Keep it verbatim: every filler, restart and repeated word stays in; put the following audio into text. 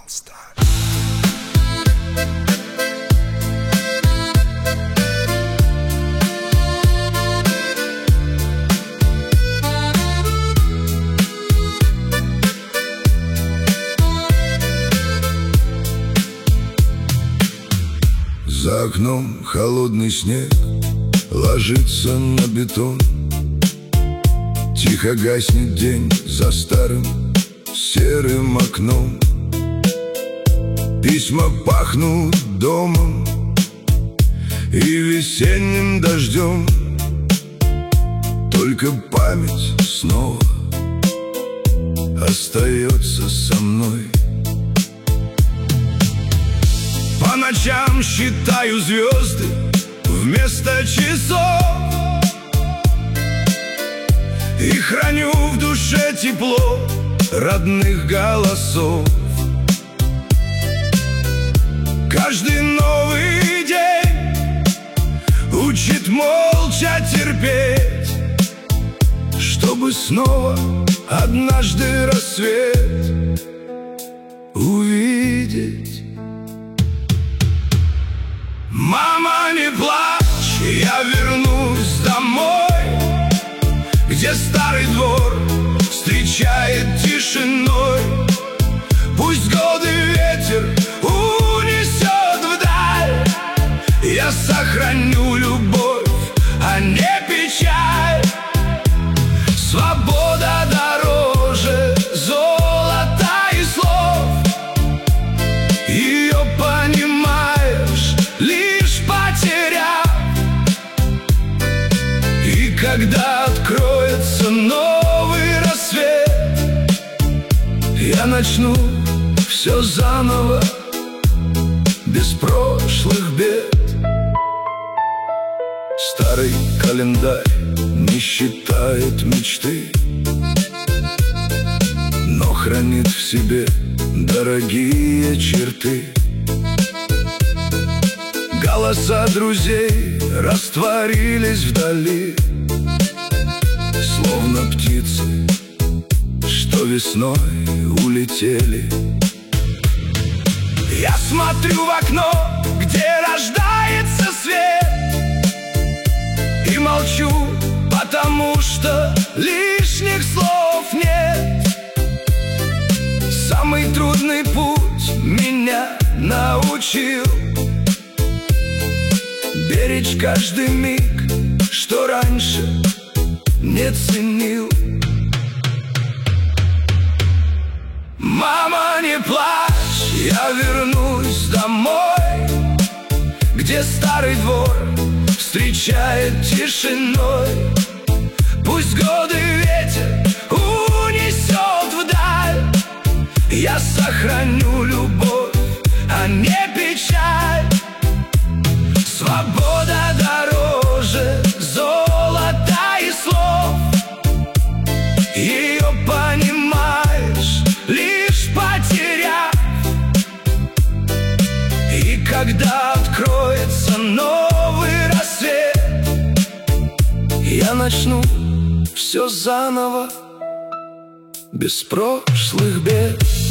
За окном холодный снег ложится на бетон. Тихо гаснет день за старым серым окном. Письма пахнут домом и весенним дождем. Только память снова остается со мной. По ночам считаю звезды вместо часов и храню в душе тепло родных голосов. Каждый новый день учит молча терпеть, чтобы снова однажды рассвет увидеть. Мама, не плачь, я вернусь домой, где старый двор встречает тишиной. Пусть годы ветер унесет вдаль, я сохраню любовь, а не печаль. Свобода дороже золота и слов, ее понимаешь, лишь потеряв. И когда откроется новый рассвет, я начну все заново, без прошлых бед. Старый календарь не считает мечты, но хранит в себе дорогие черты. Голоса друзей растворились вдали, словно птицы, что весной улетели. Я смотрю в окно, где рождается свет, и молчу, потому что лишних слов нет. Самый трудный путь меня научил беречь каждый миг, что раньше не ценил. Мама, не плачь, я вернусь домой, где старый двор встречает тишиной. Пусть годы ветер унесет вдаль, я сохраню любовь, а не печаль. Свобода дороже золота и слов, ее понимаешь, лишь потеряв. И когда откроется новый рассвет, я начну все заново, без прошлых бед.